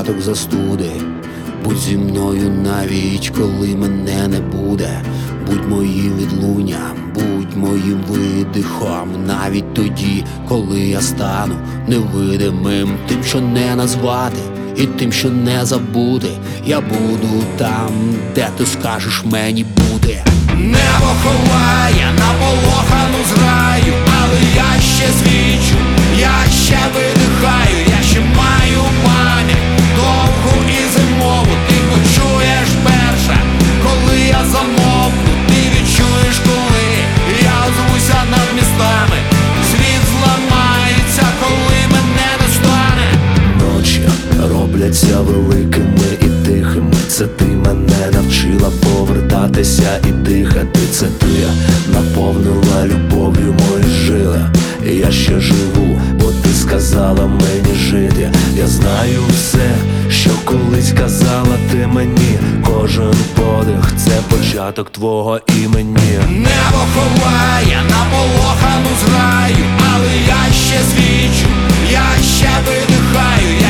початок застуди. Будь зі мною навіть коли мене не буде. Будь моїм відлунням, будь моїм видихом, навіть тоді, коли я стану невидимим. Тим, що не назвати, і тим, що не забути. Я буду там, де ти скажеш мені бути. Небо ховає наполохану зграю, але я ще свічу, я ще видихаю, я ще маю пам'ять довгу і зимову. Ти почуєш перше, коли я замовкну. Ти відчуєш, коли я озвуся над містами. Світ зламається, коли мене не стане. Ночі робляться великими і тихими. Це ти мене навчила повертатися і дихати. Це ти наповнила любов'ю мої жили. Я ще живу, бо ти сказала мені жити. Я знаю все, що колись казала ти мені. Кожен подих – це початок твого імені. Небо ховає наполохану зграю, але я ще свічу, я ще видихаю.